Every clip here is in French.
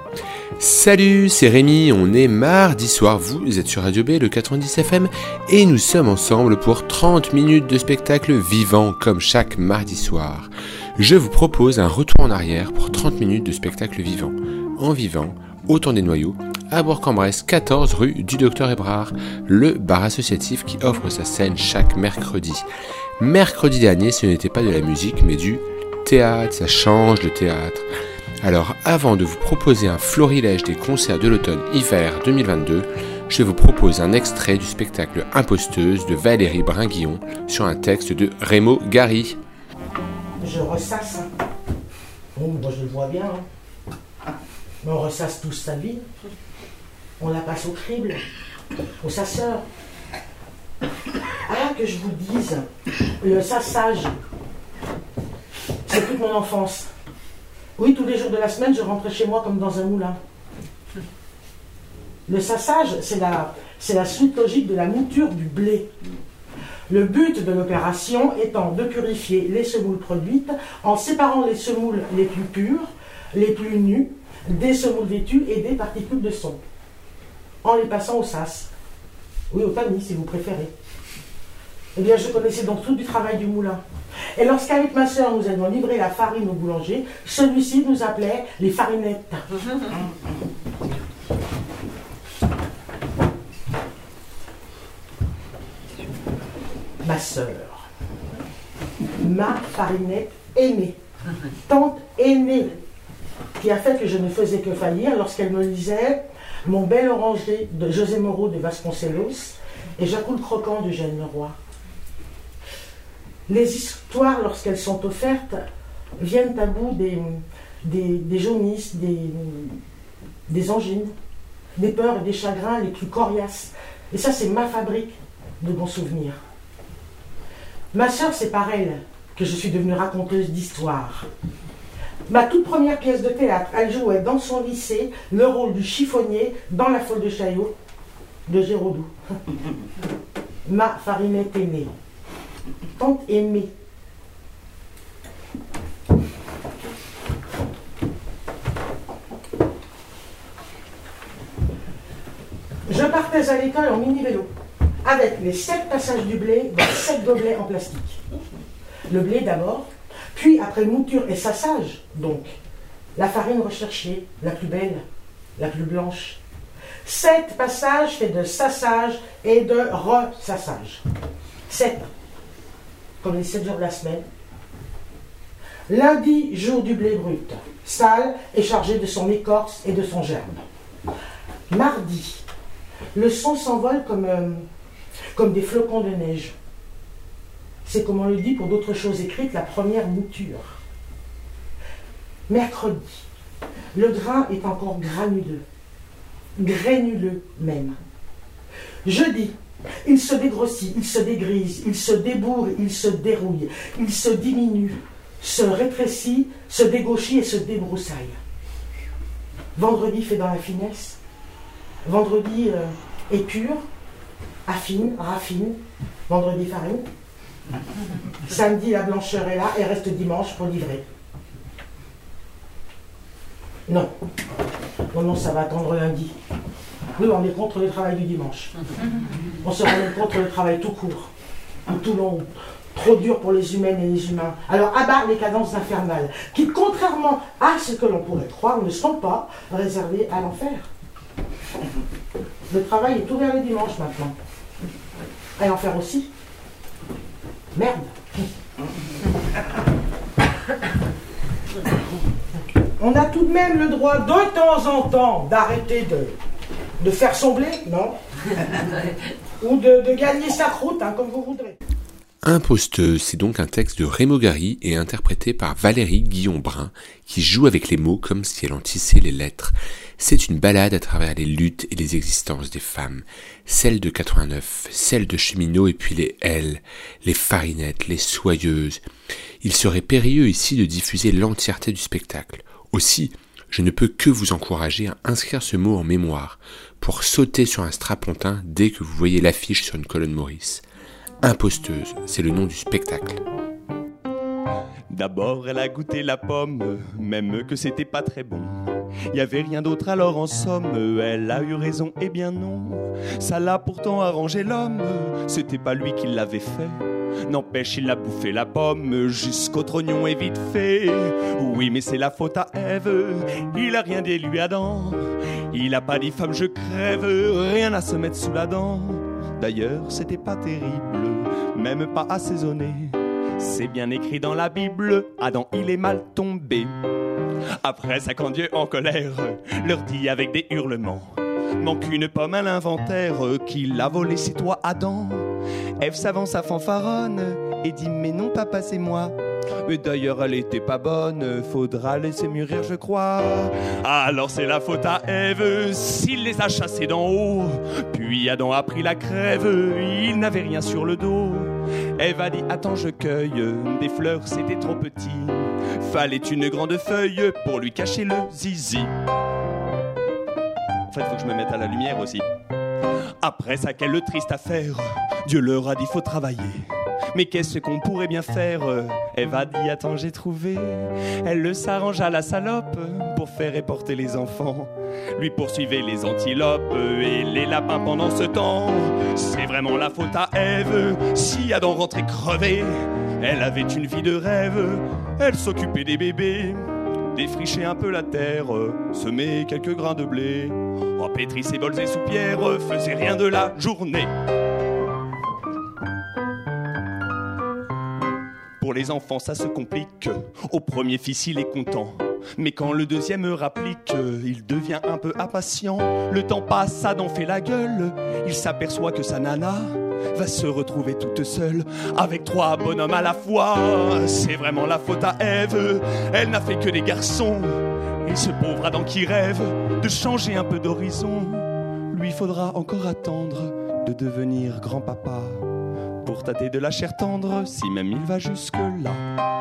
Salut, c'est Rémi, on est mardi soir, vous êtes sur Radio B, le 90 FM, et nous sommes ensemble pour 30 minutes de spectacle vivant, comme chaque mardi soir. Je vous propose un retour en arrière pour 30 minutes de spectacle vivant. En vivant, au temps des Noyaux, à Bourg-en-Bresse, 14 rue du Docteur Hébrard, le bar associatif qui offre sa scène chaque mercredi. Mercredi dernier, ce n'était pas de la musique, mais du théâtre, ça change le théâtre. Alors, avant de vous proposer un florilège des concerts de l'automne-hiver 2022, je vous propose un extrait du spectacle Imposteuse de Valérie Bringuillon sur un texte de Rémo Gary. Je ressasse. Bon, moi je le vois bien. Mais on ressasse tous sa vie. On la passe au crible, au sasseur. Ah, que je vous dise, le sassage, c'est toute mon enfance. Oui, tous les jours de la semaine, je rentrais chez moi comme dans un moulin. Le sassage, c'est la suite logique de la mouture du blé. Le but de l'opération étant de purifier les semoules produites en séparant les semoules les plus pures, les plus nues, des semoules vêtues et des particules de son, en les passant au sas. Oui, au tamis, si vous préférez. Eh bien, je connaissais donc tout du travail du moulin. Et lorsqu'avec ma sœur, nous allions livrer la farine au boulanger, celui-ci nous appelait les farinettes. Ma sœur, ma farinette aînée, tante aînée, qui a fait que je ne faisais que faillir lorsqu'elle me lisait Mon bel oranger de José Moreau de Vasconcelos et Jacques le Croquant de Jeanne Leroy. Les histoires, lorsqu'elles sont offertes, viennent à bout des jaunisses, des angines, des peurs et des chagrins les plus coriaces. Et ça, c'est ma fabrique de bons souvenirs. Ma sœur, c'est par elle que je suis devenue raconteuse d'histoires. Ma toute première pièce de théâtre, elle jouait dans son lycée le rôle du chiffonnier dans La Folle de Chaillot de Géraudou. Ma farinette aînée. Tante aimée. Je partais à l'école en mini-vélo, avec les 7 passages du blé dans 7 gobelets en plastique. Le blé d'abord, puis après mouture et sassage, donc, la farine recherchée, la plus belle, la plus blanche. 7 passages faits de sassage et de ressassage. 7. Comme les 7 jours de la semaine. Lundi, jour du blé brut, sale et chargé de son écorce et de son germe. Mardi, le son s'envole comme des flocons de neige. C'est comme on le dit pour d'autres choses écrites, la première mouture. Mercredi, le grain est encore granuleux même. Jeudi, il se dégrossit, il se dégrise, il se débourre, il se dérouille, il se diminue, se rétrécit, se dégauchit et se débroussaille. Vendredi fait dans la finesse. Vendredi épure, affine, raffine. Vendredi farine. Samedi, la blancheur est là et reste dimanche pour livrer. Non, ça va attendre lundi. Oui, on est contre le travail du dimanche. On sera même contre le travail tout court, tout long, trop dur pour les humaines et les humains. Alors, à bas les cadences infernales, qui, contrairement à ce que l'on pourrait croire, ne sont pas réservées à l'enfer. Le travail est ouvert le dimanche maintenant. Et l'enfer aussi. Merde. On a tout de même le droit de temps en temps d'arrêter de faire son blé, non? Ou de gagner sa croûte, comme vous voudrez. Imposteuse, c'est donc un texte de Rémo Gary et interprété par Valérie Guillon-Brun, qui joue avec les mots comme si elle en tissait les lettres. C'est une balade à travers les luttes et les existences des femmes, celles de 89, celles de cheminots et puis les elles, les farinettes, les soyeuses. Il serait périlleux ici de diffuser l'entièreté du spectacle. Aussi, je ne peux que vous encourager à inscrire ce mot en mémoire, pour sauter sur un strapontin dès que vous voyez l'affiche sur une colonne Maurice. Imposteuse, c'est le nom du spectacle. D'abord elle a goûté la pomme, même que c'était pas très bon. y avait rien d'autre alors en somme. Elle a eu raison, eh bien non. Ça l'a pourtant arrangé l'homme. C'était pas lui qui l'avait fait. N'empêche, il a bouffé la pomme jusqu'au trognon est vite fait. Oui, mais c'est la faute à Ève. Il a rien dit lui Adam. Il a pas dit femme je crève. Rien à se mettre sous la dent. D'ailleurs, c'était pas terrible, même pas assaisonné. C'est bien écrit dans la Bible, Adam il est mal tombé. Après ça, quand Dieu en colère leur dit avec des hurlements: manque une pomme à l'inventaire, qui l'a volé, c'est toi Adam. Ève s'avance à fanfaronne et dit mais non papa c'est moi. Mais d'ailleurs elle était pas bonne, faudra laisser mûrir je crois. Alors c'est la faute à Ève, s'il les a chassés d'en haut. Puis Adam a pris la crève, il n'avait rien sur le dos. Ève a dit attends je cueille, des fleurs c'était trop petit. Fallait une grande feuille pour lui cacher le zizi. En fait faut que je me mette à la lumière aussi. Après ça, quelle triste affaire. Dieu leur a dit faut travailler. Mais qu'est-ce qu'on pourrait bien faire? Ève a dit attends j'ai trouvé. Elle le s'arrange à la salope pour faire et porter les enfants. Lui poursuivait les antilopes et les lapins pendant ce temps. C'est vraiment la faute à Ève si Adam rentrait crevé. Elle avait une vie de rêve. Elle s'occupait des bébés, défrichait un peu la terre, semait quelques grains de blé. Oh, pétrit ses bols et soupières, faisait rien de la journée. Pour les enfants ça se complique. Au premier fils il est content, mais quand le deuxième rapplique, il devient un peu impatient. Le temps passe, Adam fait la gueule. Il s'aperçoit que sa nana va se retrouver toute seule avec 3 bonhommes à la fois. C'est vraiment la faute à Ève. Elle n'a fait que des garçons. Et ce pauvre Adam qui rêve de changer un peu d'horizon, lui faudra encore attendre de devenir grand-papa pour tâter de la chair tendre, si même il va jusque-là.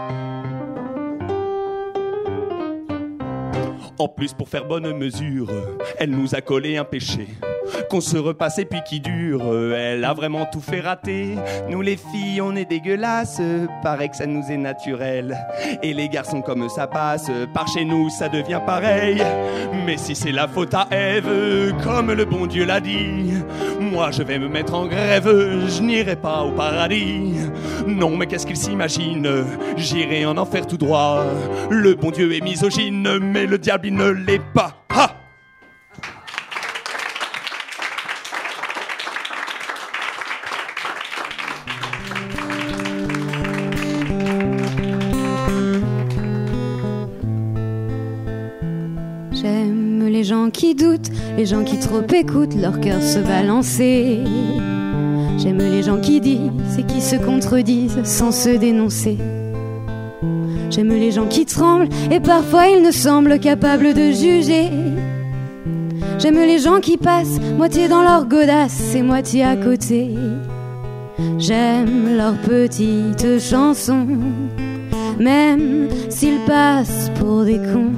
En plus, pour faire bonne mesure, elle nous a collé un péché qu'on se repasse et puis qui dure. Elle a vraiment tout fait rater. Nous les filles on est dégueulasses, paraît que ça nous est naturel. Et les garçons comme ça passe, par chez nous ça devient pareil. Mais si c'est la faute à Ève, comme le bon Dieu l'a dit, moi je vais me mettre en grève, je n'irai pas au paradis. Non mais qu'est-ce qu'il s'imagine, j'irai en enfer tout droit. Le bon Dieu est misogyne, mais le diable il ne l'est pas. Ha! J'aime les gens qui doutent, les gens qui trop écoutent leur cœur se balancer. J'aime les gens qui disent et qui se contredisent sans se dénoncer. J'aime les gens qui tremblent et parfois ils ne semblent capables de juger. J'aime les gens qui passent moitié dans leur godasse et moitié à côté. J'aime leurs petites chansons, même s'ils passent pour des cons.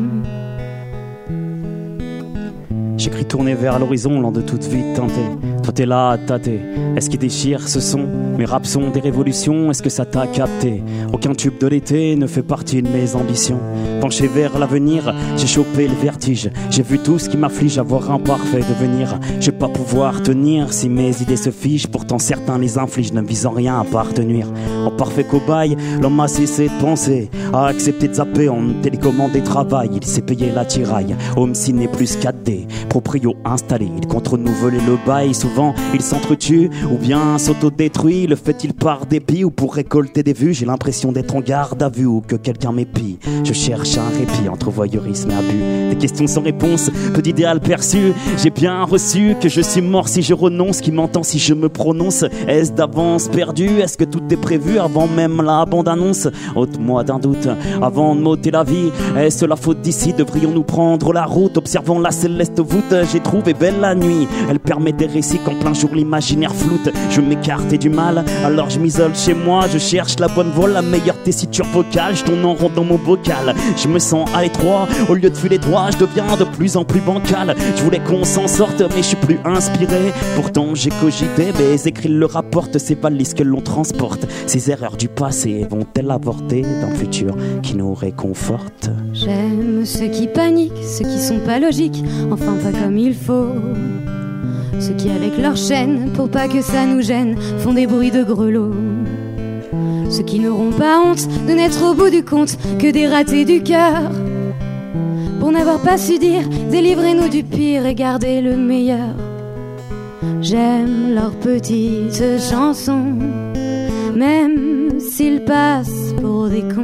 J'écris tourné vers l'horizon, lent de toute vie tentée. Toi t'es là à tâter. Est-ce qui déchire ce son? Mes raps sont des révolutions, est-ce que ça t'a capté? Aucun tube de l'été ne fait partie de mes ambitions. Penché vers l'avenir, j'ai chopé le vertige. J'ai vu tout ce qui m'afflige, avoir un parfait devenir. Je vais pas pouvoir tenir si mes idées se figent. Pourtant certains les infligent, ne visant rien à part te nuire. En parfait cobaye, l'homme a cessé de penser, a accepté de zapper en télécommandé travail. Il s'est payé la tiraille, homme si n'est plus 4D. Proprio installé, il compte renouveler le bail. Souvent il s'entretue ou bien s'autodétruit. Le fait-il par dépit ou pour récolter des vues? J'ai l'impression d'être en garde à vue ou que quelqu'un m'épie. Je cherche un répit entre voyeurisme et abus. Des questions sans réponse, peu d'idéal perçu. J'ai bien reçu que je suis mort si je renonce. Qui m'entend si je me prononce? Est-ce d'avance perdu? Est-ce que tout est prévu avant même la bande-annonce? Ôte-moi d'un doute avant de m'ôter la vie. Est-ce la faute d'ici? Devrions-nous prendre la route? Observant la céleste voûte, j'ai trouvé belle la nuit. Elle permet des récits qu'en plein jour l'imaginaire floute. Je m'écarte du mal, alors je m'isole chez moi. Je cherche la bonne voix, la meilleure tessiture vocale. Je tourne en rond dans mon bocal. Je me sens à l'étroit, au lieu de filer droit, je deviens de plus en plus bancal. Je voulais qu'on s'en sorte, mais je suis plus inspiré. Pourtant j'ai cogité, mes écrits le rapportent. Ces valises que l'on transporte, ces erreurs du passé vont-elles avorter d'un futur qui nous réconforte? J'aime ceux qui paniquent, ceux qui sont pas logiques, enfin pas comme il faut. Ceux qui avec leur chaîne, pour pas que ça nous gêne, font des bruits de grelots. Ceux qui n'auront pas honte de n'être au bout du compte que des ratés du cœur. Pour n'avoir pas su dire, délivrez-nous du pire et gardez le meilleur. J'aime leurs petites chansons, même s'ils passent pour des cons.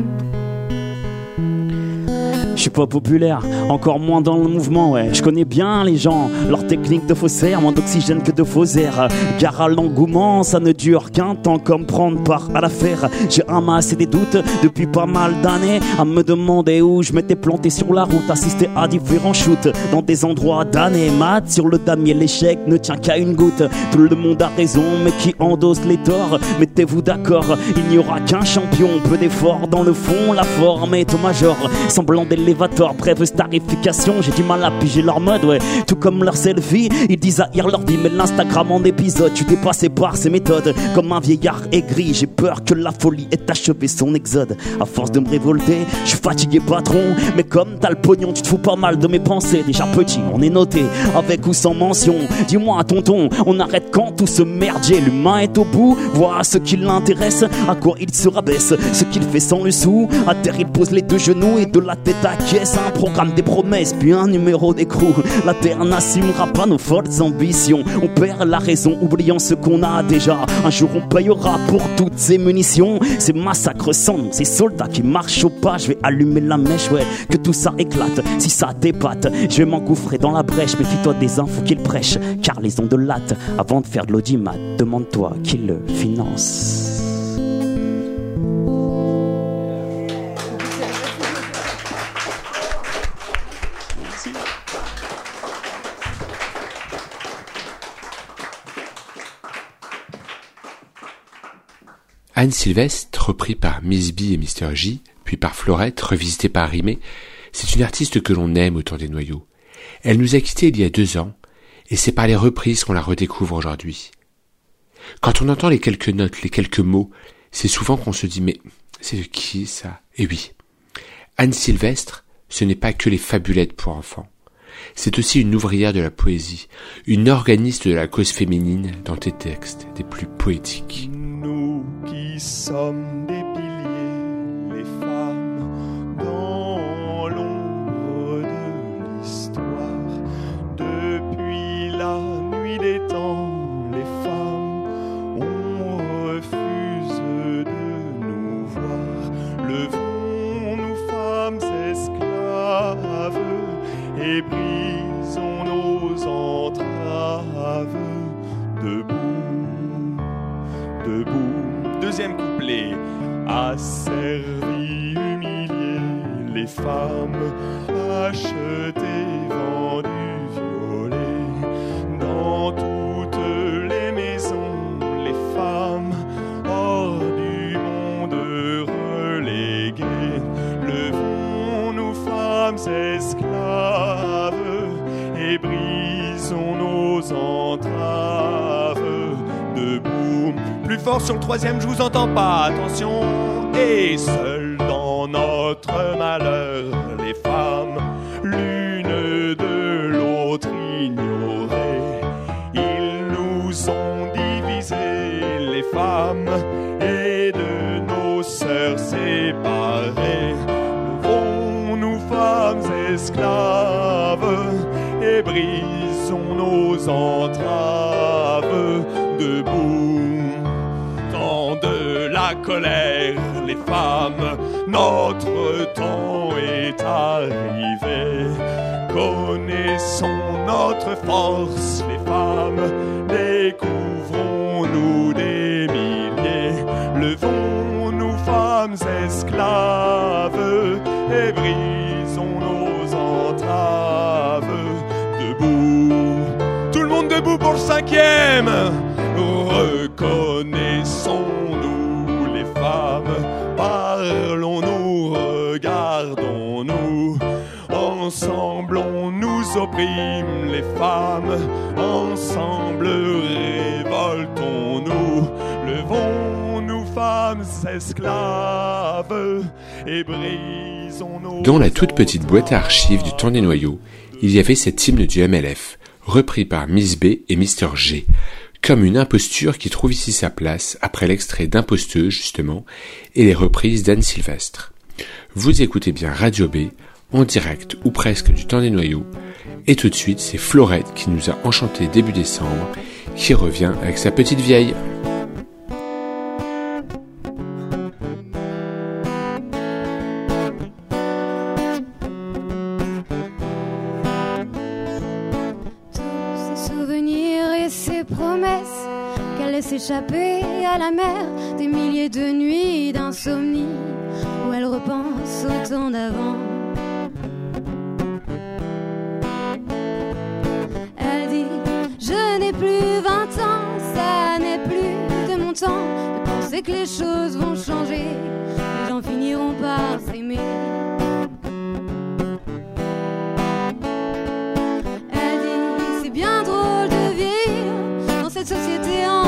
Je suis pas populaire, encore moins dans le mouvement, ouais. Je connais bien les gens, leur technique de faussaire, moins d'oxygène que de faux airs. Car à l'engouement, ça ne dure qu'un temps, comme prendre part à l'affaire. J'ai amassé des doutes depuis pas mal d'années, à me demander où je m'étais planté sur la route, assisté à différents shoots dans des endroits damnés. Maths sur le damier, l'échec ne tient qu'à une goutte. Tout le monde a raison, mais qui endosse les torts? Mettez-vous d'accord, il n'y aura qu'un champion. Peu d'efforts dans le fond, la forme est au major, semblant d'élévateur, brève starification. J'ai du mal à piger leur mode, ouais. Tout comme leur selfie, ils disent haïr leur vie, mais l'Instagram en épisode. Je suis dépassé par ces méthodes, comme un vieillard aigri. J'ai peur que la folie ait achevé son exode. À force de me révolter, je suis fatigué patron, mais comme t'as le pognon, tu te fous pas mal de mes pensées. Déjà petit, on est noté, avec ou sans mention. Dis-moi tonton, on arrête quand tout ce merdier? L'humain est au bout, vois ce qui l'intéresse, à quoi il se rabaisse, ce qu'il fait sans le sou. À terre il pose les deux genoux et de la tête à caisse, un programme des promesses, puis un numéro d'écrou. La terre n'assumera pas nos folles ambitions. On perd la raison, oubliant ce qu'on a déjà. Un jour on payera pour toutes ces munitions, ces massacres sans nom, ces soldats qui marchent au pas. Je vais allumer la mèche, ouais, que tout ça éclate. Si ça t'épate, je vais m'engouffrer dans la brèche. Méfie-toi des infos qu'ils prêchent, car les ondes lattes, avant de faire de l'audimat, demande-toi qui le finance. Anne Sylvestre, repris par Miss B et Mr. J, puis par Florette, revisité par Rimé, c'est une artiste que l'on aime autour des noyaux. Elle nous a quittés il y a 2 ans, et c'est par les reprises qu'on la redécouvre aujourd'hui. Quand on entend les quelques notes, les quelques mots, c'est souvent qu'on se dit « mais c'est de qui ça ?» Et oui, Anne Sylvestre, ce n'est pas que les fabulettes pour enfants. C'est aussi une ouvrière de la poésie, une organiste de la cause féminine dans tes textes des plus poétiques. Nous qui sommes des piliers, les femmes, dans l'ombre de l'histoire. Depuis la nuit des temps, les femmes, on refuse de nous voir. Levons-nous, femmes esclaves, et brisons nos entraves. Debout, debout. Deuxième couplet. Asservis, humiliés, les femmes, achetées, vendues, violées. Dans toutes les maisons, les femmes, hors du monde reléguées. Levons-nous, femmes esclaves, et brisons nos entraves. Debout. Plus fort sur le troisième, je vous entends pas, attention. Et seules dans notre malheur, les femmes, l'une de l'autre ignorées. Ils nous ont divisés, les femmes, et de nos sœurs séparées. Levons-nous, femmes esclaves, et brisons nos entraves. Debout. Dans de la colère, les femmes, notre temps est arrivé. Connaissons notre force, les femmes, découvrons-nous des milliers. Levons-nous, femmes esclaves, et brisons nos entraves. Debout. Tout le monde debout pour le 5e. Ensemble on nous opprime les femmes, ensemble révoltons-nous, levons-nous femmes esclaves et brisons nos... Dans la toute petite boîte à archives du temps des noyaux, il y avait cet hymne du MLF, repris par Miss B et Mr G, comme une imposture qui trouve ici sa place après l'extrait d'Imposteuse justement et les reprises d'Anne Sylvestre. Vous écoutez bien Radio B, en direct ou presque du temps des noyaux, et tout de suite c'est Florette qui nous a enchanté début décembre, qui revient avec sa petite vieille. S'échapper à la mer des milliers de nuits d'insomnie où elle repense au temps d'avant. Elle dit je n'ai plus 20 ans, ça n'est plus de mon temps de penser que les choses vont changer, les gens finiront par s'aimer. Elle dit c'est bien drôle de vivre dans cette société en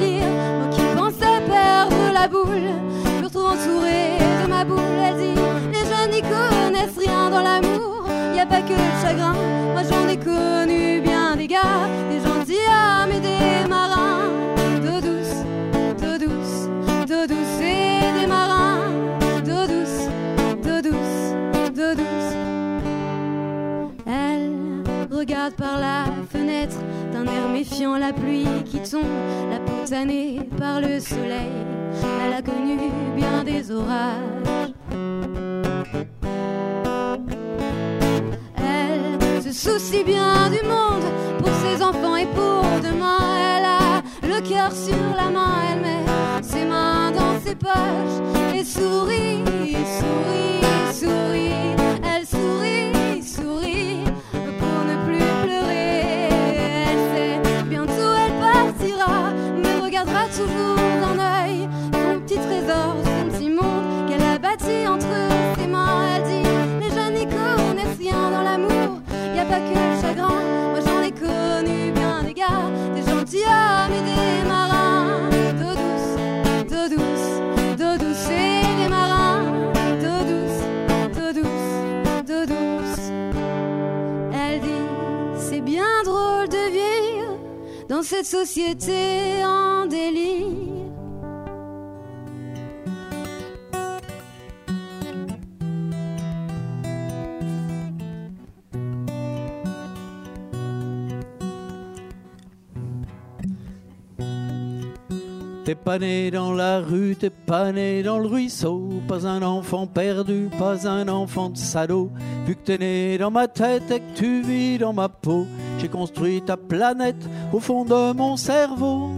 la boule, je me retrouve entourée de ma boule. Elle dit les jeunes n'y connaissent rien dans l'amour, y a pas que le chagrin. Moi j'en ai connu bien des gars, des gentilshommes et des marins, d'eau douce, d'eau douce, d'eau douce et des marins, d'eau douce, d'eau douce, d'eau douce. Elle regarde par la fenêtre d'un air méfiant la pluie qui tombe, la peau tannée par le soleil. Elle a connu bien des orages. Elle se soucie bien du monde pour ses enfants et pour demain. Elle a le cœur sur la main, elle met ses mains dans ses poches et sourit, sourit, sourit. Elle sourit, sourit pour ne plus pleurer. Elle sait bientôt elle partira, mais regardera toujours d'un œil petit trésor, son petit monde qu'elle a bâti entre ses mains. Elle dit les jeunes n'y connaissent rien dans l'amour, y a pas que le chagrin. Moi j'en ai connu bien des gars, des gentilshommes et des marins, d'eau douce, d'eau douce, d'eau douce et des marins, d'eau douce, d'eau douce, d'eau douce. Elle dit c'est bien drôle de vivre dans cette société en délire. T'es pas né dans la rue, t'es pas né dans le ruisseau, pas un enfant perdu, pas un enfant de salaud. Vu que t'es né dans ma tête et que tu vis dans ma peau, j'ai construit ta planète au fond de mon cerveau.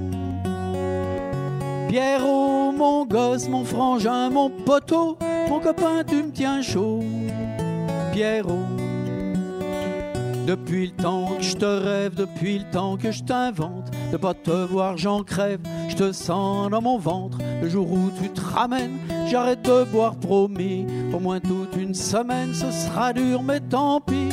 Pierrot, mon gosse, mon frangin, mon poteau, mon copain, tu me tiens chaud. Pierrot, depuis le temps que je te rêve, depuis le temps que je t'invente, de pas te voir j'en crève, je te sens dans mon ventre. Le jour où tu te ramènes, j'arrête de boire, promis. Au moins toute une semaine, ce sera dur mais tant pis.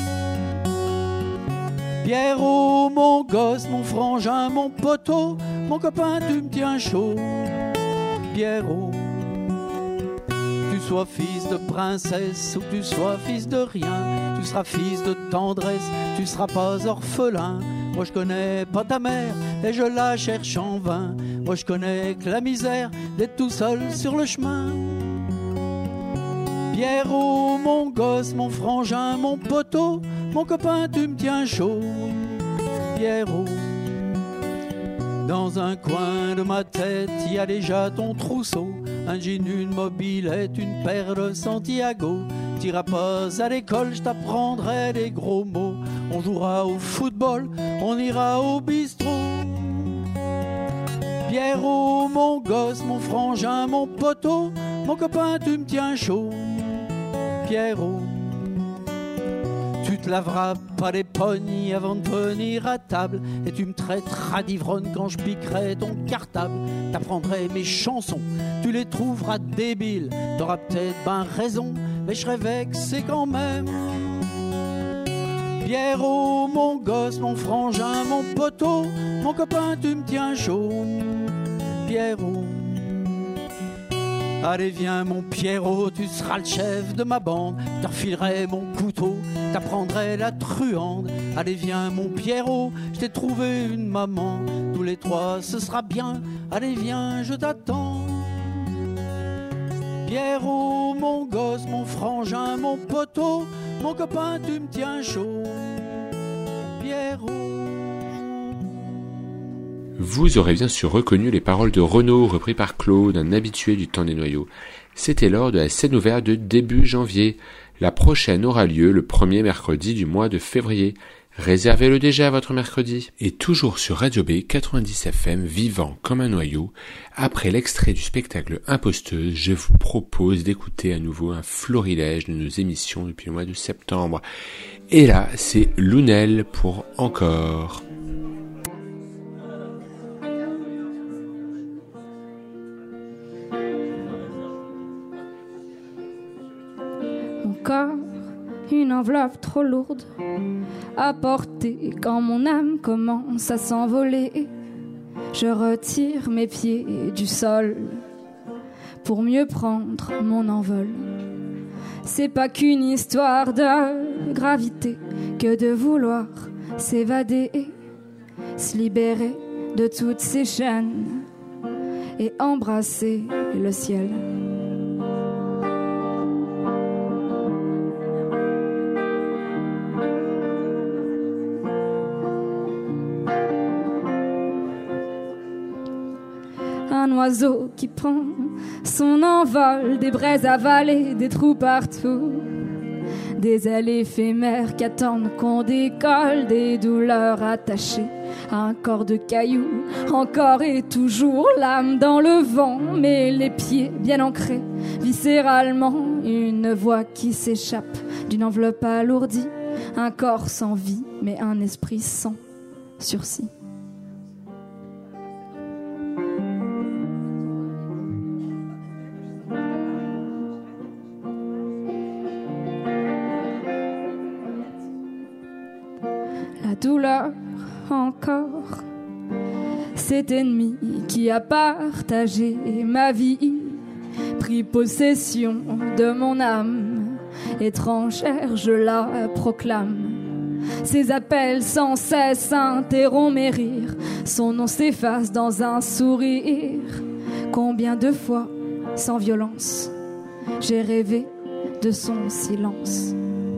Pierrot, mon gosse, mon frangin, mon poteau, mon copain, tu me tiens chaud. Pierrot, tu sois fils de princesse ou tu sois fils de rien, tu seras fils de tendresse, tu seras pas orphelin. Moi je connais pas ta mère et je la cherche en vain. Moi je connais que la misère d'être tout seul sur le chemin. Pierrot, mon gosse, mon frangin, mon poteau, mon copain, tu me tiens chaud. Pierrot, dans un coin de ma tête, il y a déjà ton trousseau, un jean, une mobilette, une paire de Santiago. T'iras pas à l'école, je t'apprendrai des gros mots. On jouera au football, on ira au bistrot. Pierrot, mon gosse, mon frangin, mon poteau, mon copain, tu me tiens chaud. Pierrot, tu te laveras pas les poignées avant de venir à table, et tu me traiteras d'ivronne quand je piquerai ton cartable. T'apprendrai mes chansons, tu les trouveras débiles, t'auras peut-être ben raison, mais je serai vexé quand même. Pierrot, mon gosse, mon frangin, mon poteau, mon copain, tu me tiens chaud. Pierrot. Allez viens mon Pierrot, tu seras le chef de ma bande. Je te refilerai mon couteau, t'apprendrai la truande. Allez viens mon Pierrot, je t'ai trouvé une maman. Tous les trois ce sera bien, allez viens je t'attends. Pierrot, mon gosse, mon frangin, mon poteau, mon copain tu me tiens chaud. Pierrot. Vous aurez bien sûr reconnu les paroles de Renaud, repris par Claude, un habitué du temps des noyaux. C'était lors de la scène ouverte de début janvier. La prochaine aura lieu le premier mercredi du mois de février. Réservez-le déjà à votre mercredi. Et toujours sur Radio B 90 FM, vivant comme un noyau, après l'extrait du spectacle Imposteuse, je vous propose d'écouter à nouveau un florilège de nos émissions depuis le mois de septembre. Et là, c'est Lounel pour Encore. Encore une enveloppe trop lourde à porter quand mon âme commence à s'envoler. Je retire mes pieds du sol pour mieux prendre mon envol. C'est pas qu'une histoire de gravité que de vouloir s'évader, se libérer de toutes ces chaînes et embrasser le ciel. Un oiseau qui prend son envol, des braises avalées, des trous partout, des ailes éphémères qui attendent qu'on décolle, des douleurs attachées à un corps de cailloux. Encore et toujours l'âme dans le vent, mais les pieds bien ancrés viscéralement. Une voix qui s'échappe d'une enveloppe alourdie, un corps sans vie, mais un esprit sans sursis. Douleur encore, cet ennemi qui a partagé ma vie, pris possession de mon âme, étrangère je la proclame. Ses appels sans cesse interrompent mes rires, son nom s'efface dans un sourire. Combien de fois, sans violence, j'ai rêvé de son silence.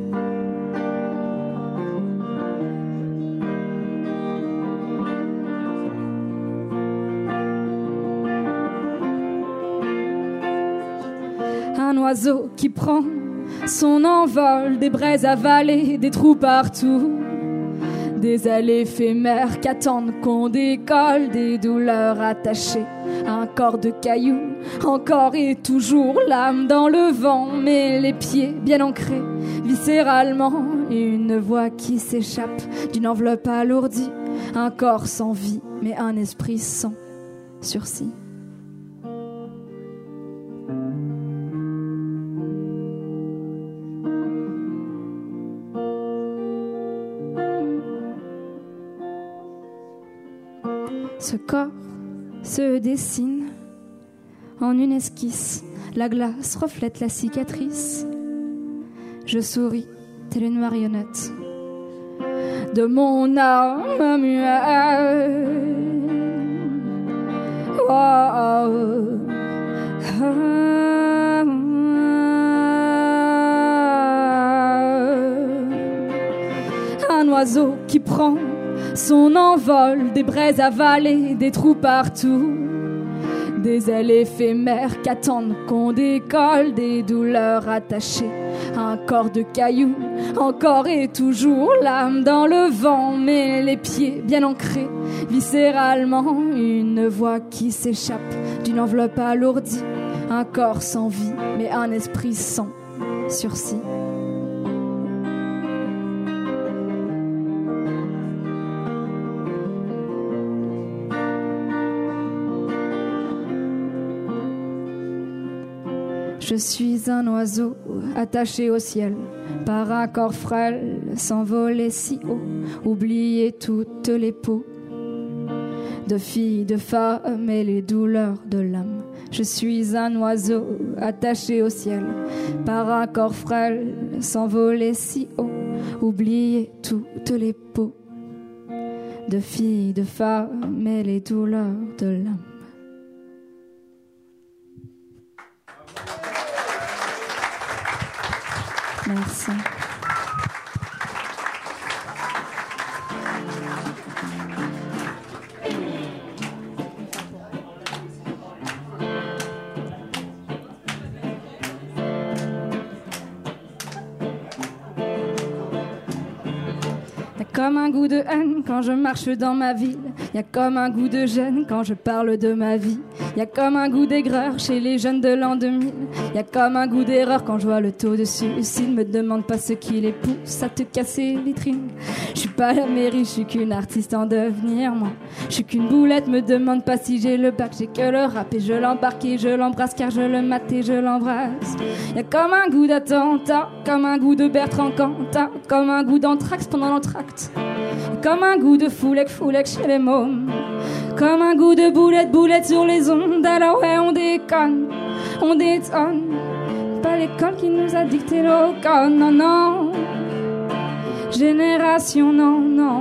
Un oiseau qui prend son envol, des braises avalées, des trous partout, des ailes éphémères qui attendent qu'on décolle, des douleurs attachées à un corps de cailloux. Encore et toujours l'âme dans le vent, mais les pieds bien ancrés viscéralement. Une voix qui s'échappe d'une enveloppe alourdie, un corps sans vie, mais un esprit sans sursis. Ce corps se dessine en une esquisse, la glace reflète la cicatrice. Je souris, telle une marionnette de mon âme muette. Oh, un oiseau qui prend son envol, des braises avalées, des trous partout, des ailes éphémères qui attendent qu'on décolle, des douleurs attachées à un corps de cailloux. Encore et toujours l'âme dans le vent, mais les pieds bien ancrés viscéralement. Une voix qui s'échappe d'une enveloppe alourdie, un corps sans vie, mais un esprit sans sursis. Je suis un oiseau attaché au ciel, par accord frêle, s'envoler si haut, oublier toutes les peaux de filles, de femmes et les douleurs de l'âme. Je suis un oiseau attaché au ciel, par accord frêle, s'envoler si haut, oublier toutes les peaux de filles, de femmes et les douleurs de l'âme. Merci. Comme un goût de haine quand je marche dans ma ville. Y a comme un goût de gêne quand je parle de ma vie. Y a comme un goût d'aigreur chez les jeunes de l'an 2000. Y a comme un goût d'erreur quand je vois le taux de suicide. Me demande pas ce qui les pousse à te casser les vitrines. Je suis pas la mairie, je suis qu'une artiste en devenir, moi. Je suis qu'une boulette, me demande pas si j'ai le bac. J'ai que le rap et je l'embarque et je l'embrasse car je le mate et je l'embrasse. Y a comme un goût d'attentat, comme un goût de Bertrand Cantat, comme un goût d'anthrax pendant l'entracte. Comme un goût de foulec chez les mômes. Comme un goût de boulette sur les ondes. Alors ouais, on déconne, on détonne. Pas l'école qui nous a dicté nos codes, non, non. Génération, non, non.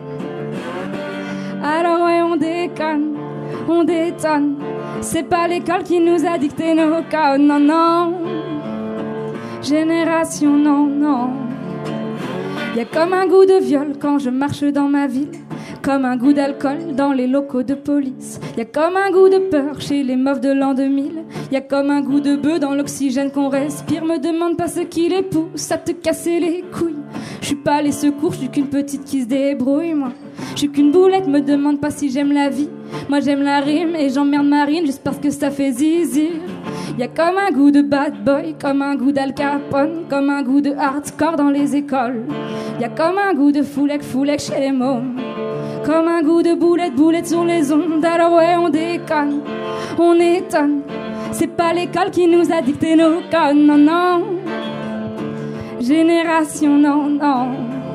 Alors ouais, on déconne, on détonne. C'est pas l'école qui nous a dicté nos codes, non, non. Génération, non, non. Y a comme un goût de viol quand je marche dans ma ville, comme un goût d'alcool dans les locaux de police. Y a comme un goût de peur chez les meufs de l'an 2000. Y a comme un goût de bœuf dans l'oxygène qu'on respire. Me demande pas ce qui les pousse à te casser les couilles. Je suis pas les secours, je suis qu'une petite qui se débrouille, moi. Je suis qu'une boulette, me demande pas si j'aime la vie. Moi j'aime la rime et j'emmerde Marine juste parce que ça fait zizir. Y a comme un goût de bad boy, comme un goût d'Al Capone, comme un goût de hardcore dans les écoles. Y a comme un goût de foulec chez les mômes. Comme un goût de boulette sur les ondes. Alors ouais, on déconne, on étonne. C'est pas l'école qui nous a dicté nos codes, non, non. Génération, non, non.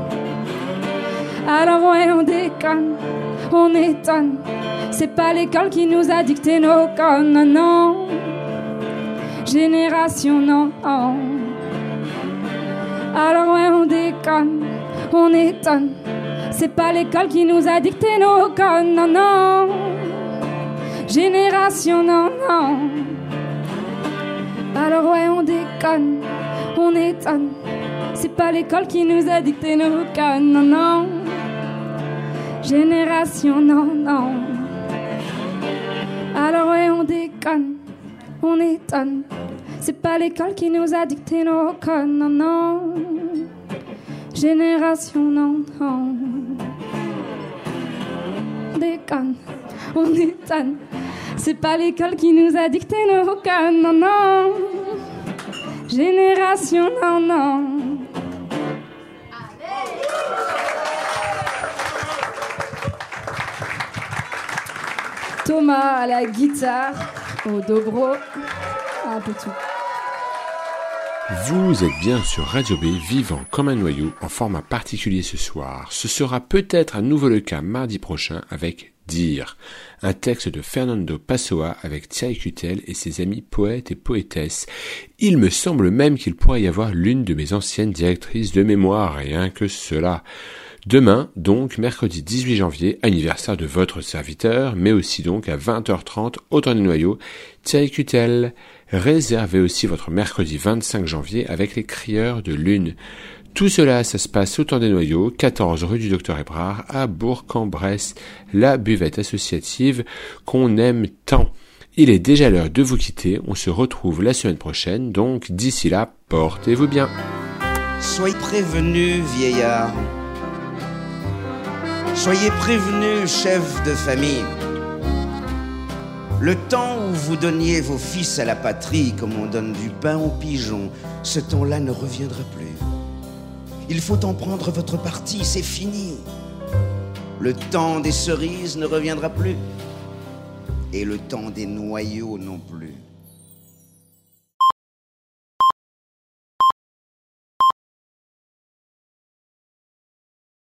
Alors ouais, on déconne, on étonne. C'est pas l'école qui nous a dicté nos codes, non, non. Génération, non, non. Alors ouais, on déconne, on étonne. C'est pas l'école qui nous a dicté nos codes, non, non. Génération, non, non. Alors ouais, on déconne, on étonne. C'est pas l'école qui nous a dicté nos codes, non, non. Génération, non, non. Alors ouais, on déconne, on étonne. C'est pas l'école qui nous a dicté nos codes, non, non. Génération, non, non. On déconne, on étonne. C'est pas l'école qui nous a dicté nos codes, non, non. Génération, non, non. Thomas à la guitare, au dobro, un peu tout. Vous êtes bien sur Radio B, vivant comme un noyau, en format particulier ce soir. Ce sera peut-être à nouveau le cas mardi prochain avec Dire, un texte de Fernando Pessoa avec Thierry Cutel et ses amis poètes et poétesses. Il me semble même qu'il pourrait y avoir l'une de mes anciennes directrices de mémoire, rien que cela. Demain, donc, mercredi 18 janvier, anniversaire de votre serviteur, mais aussi donc à 20h30, au temps des noyaux, Thierry Cutel. Réservez aussi votre mercredi 25 janvier avec les Crieurs de Lune. Tout cela, ça se passe au temps des noyaux, 14 rue du Docteur Hébrard, à Bourg-en-Bresse, la buvette associative qu'on aime tant. Il est déjà l'heure de vous quitter, on se retrouve la semaine prochaine, donc d'ici là, portez-vous bien. Soyez prévenus, vieillards. Soyez prévenus, chefs de famille. Le temps où vous donniez vos fils à la patrie comme on donne du pain aux pigeons, ce temps-là ne reviendra plus. Il faut en prendre votre parti, c'est fini. Le temps des cerises ne reviendra plus. Et le temps des noyaux non plus.